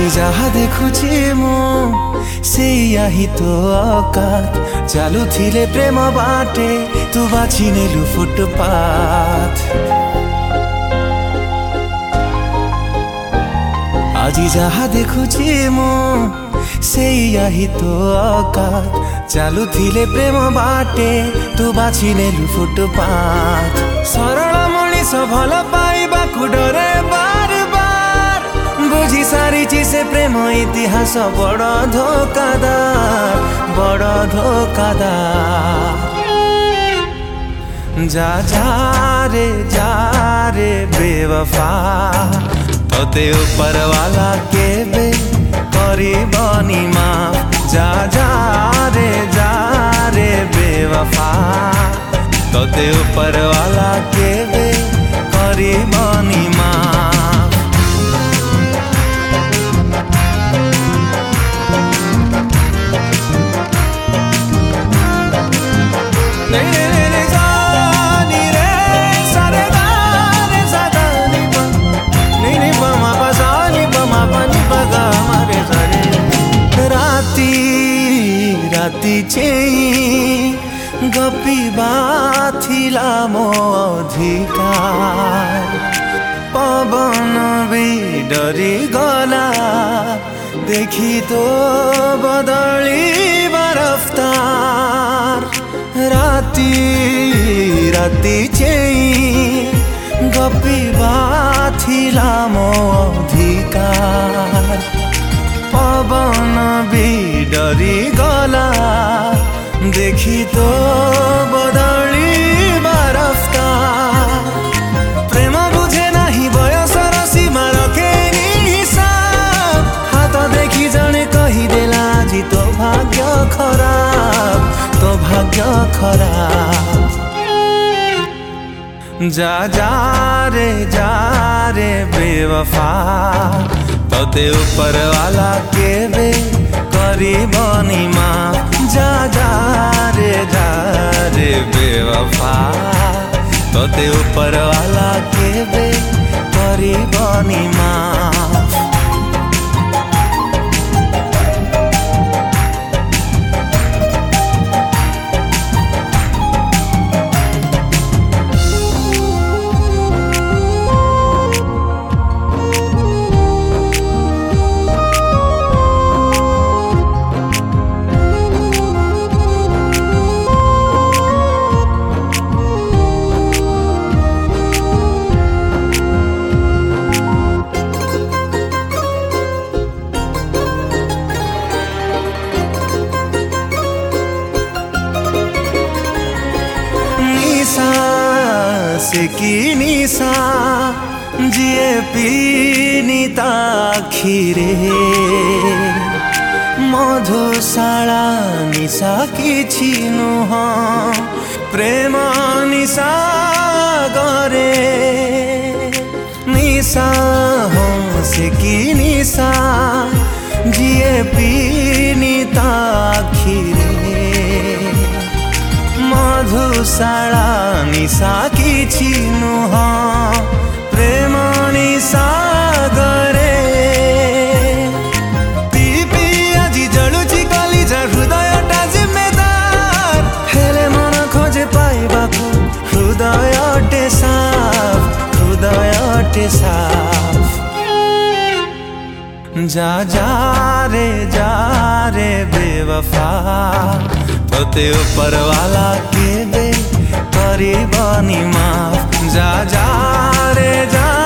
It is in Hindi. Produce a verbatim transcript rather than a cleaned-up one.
আজি যাহা দেখুছি মু ସେଇଆ ହିଁ ତୋ औकात ଚାଲୁଥିଲେ ପ୍ରେମ ବାଟେ ତୁ ବାଛି ନେଲୁ ଫୁଟପାଥ। আজি ଯାହା ଦେଖୁଛି ମୁଁ ସେଇଆ ହିଁ ତୋ औकात ଚାଲୁଥିଲେ ପ୍ରେମ ବାଟେ ତୁ ବାଛି ନେଲୁ ଫୁଟପାଥ। ସରଳ ମଣିଷ ଭଲ ପାଇବାକୁ ଡରେ ବାର ବାର ବୁଝି ସାରିଛି ସେ ପ୍ରେମ ଇତିହାସ ବଡ଼ ଧୋକାଦାର ବଡ଼ ଧୋକାଦାର। जा जा रे जा रे बेवफा तोते ऊपर वाला केबे करिबनी माफ। जा जा रे जा रे बेवफा तोते ऊपर वाला केबे करिबनी माफ। नहीं नहीं नहीं जानी रे सारे दारे सादा नी पा नहीं नहीं पमा पसानी पमा पानी पगा मारे सारे। राती राती चेई गपिबा थिला मो अधिकार पवन भी डरी गला देखी तो बदली रफ्तार। राती राती चेई गपिबा थिला मो अधिकार पवन भी डरी गला देखी तो बदली रफ्तार। प्रेम बुझे नहीं बयसर सीमा रखेनी हिसाब हाथ देखी जने कही देला जी तो भाग्य खराब तो भाग्य खराब। जा जा रे जा रे बेवफा तोते ऊपर वाला केबे करिबनी माफ। जा जा रे जा रे बेवफा तोते ऊपर वाला केबे करिबनी माफ। से की निशा जिए पीनी ताखिरे मधुशाला निशा किछि नुह प्रेम निशा गरे निशा हो से की निशा जिए पीनी ताखिरे मधुशाला निशा किछि नुह प्रेम निशा गरे। पी पी आजि जलुछि कलिजा हृदयटा जिम्मेदार हेले मन खोजे पाइबाकु हृदयटे साफ हृदयटे साफ। जा जा रे जा रे बेवफा तोते ऊपर वाला केबे करिबनी माफ। जा जा रे जा